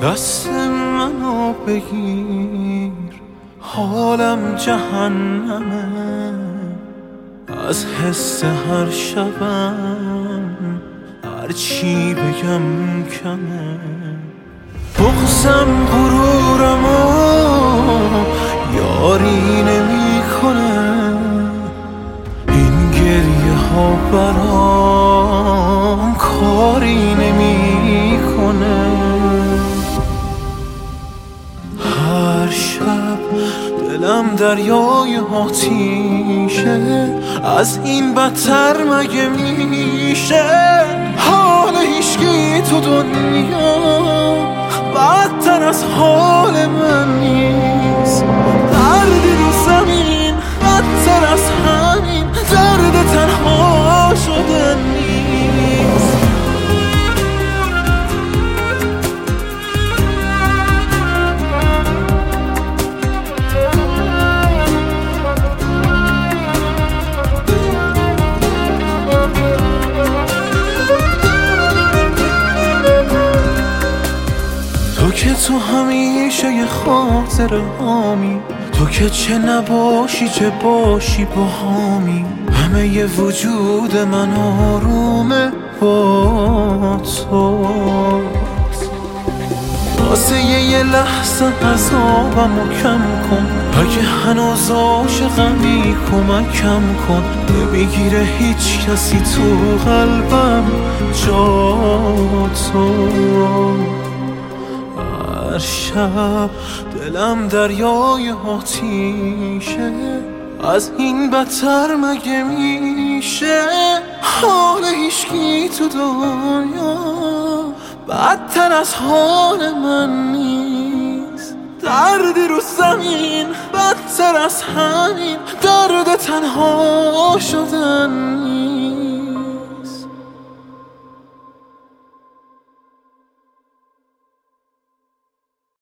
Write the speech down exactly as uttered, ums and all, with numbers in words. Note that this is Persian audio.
دست منو بگیر، حالم جهنمه، از حس هر شبم هر چی بگم کمه. بغزم غرورمو یاری نمی کنه، این گریه ها برام کاری نمی کنه. هر شب دلم دریای آتیشه، از این بدتر مگه میشه؟ حال هیچکی تو دنیا بدتر از حال من نیست. دردی رو زمین بدتر از همین درد تنها شدن نیست. تو که تو همیشه یه خاطر هامی، تو که چه نباشی چه باشی با هامی. همه ی وجود من آرومه با تو، واسه یه لحظه عذابمو کم کن. اگه هنوز عاشقمی کمکم کن، نمیگیره هیچ کسی تو قلبم جا تو. هر شب دلم دریای آتیشه، از این بدتر مگه میشه؟ حال هیچکی تو دنیا بدتر از حال من نیست. دردی رو زمین بدتر از همین درد تنها شدن نیست.